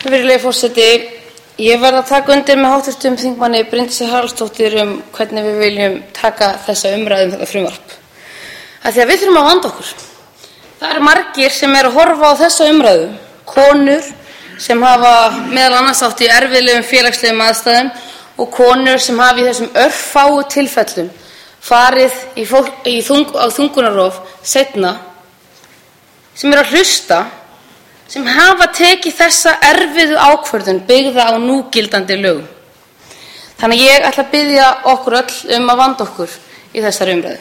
Virðulegi forseti, ég verð að taka undir með hv. þingmanni Bryndísi Haraldsdóttur hvernig við viljum taka þessa umræðu þetta frumvarp. Af því að við þurfum að vanda okkur. Það eru margir sem eru að horfa á þessa umræðu, konur sem hafa meðal annars átt í erfiðlegum félagslegum aðstæðum og konur sem hafa í þessum örfáu tilfellum farið á þungunarrof seinna, sem eru að hlusta, sem hafa tekið þessa erfiðu ákvörðun byggða á núgildandi lögum. Þannig að ég ætla að biðja okkur öll að vanda okkur í þessari umræðu.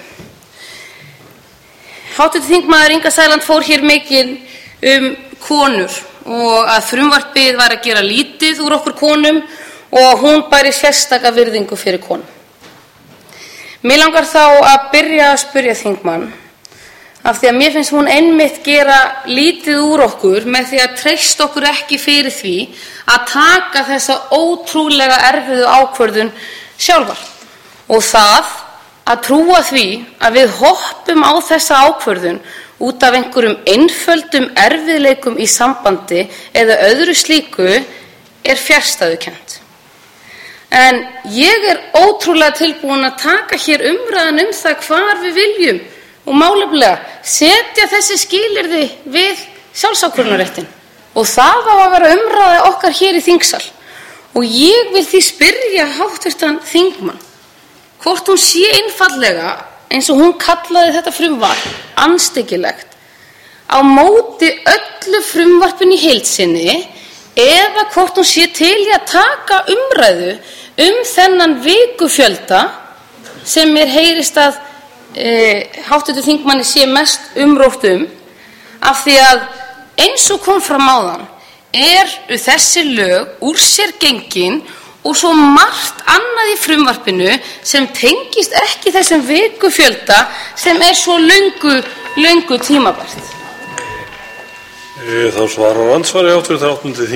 Hv. þingmaður Inga Sæland fór hér mikið konur og að frumvarpið var að gera lítið úr okkur konum og hún bæri sérstaka virðingu fyrir konum. Mig langar þá að byrja að spyrja þingmann, af því að mér finnst hún einmitt gera lítið úr okkur með því að treysta okkur ekki fyrir því að taka þessa ótrúlega erfiðu ákvörðun sjálfar. Og það að trúa því að við hoppum á þessa ákvörðun út af einhverjum einföldum erfiðleikum í sambandi eða öðru slíku er fjarstæðukennt. En ég er ótrúlega tilbúin að taka hér umræðan það hvar við viljum og málefnalega setja þessi skilyrði við sjálfsákvörðunarréttinn. Og það á að vera umræða okkar hér í þingsal. Og ég vil því spyrja hv. þingmann hvort hún sé einfaldlega, eins og hún kallaði þetta frumvarp, andstyggilegt, á móti öllu frumvarpinu í heild sinni, eða hvort hún sé til í að taka umræðu þennan vikufjölda sem mér heyrist að hv. þingmanni sé mest umrótt af því að eins og kom fram áðan þessi lög úr sér gengin og svo margt annað í frumvarpinu sem tengist ekki þessum vikufjölda sem svo löngu tímabært. Þá svarar andsvari hv.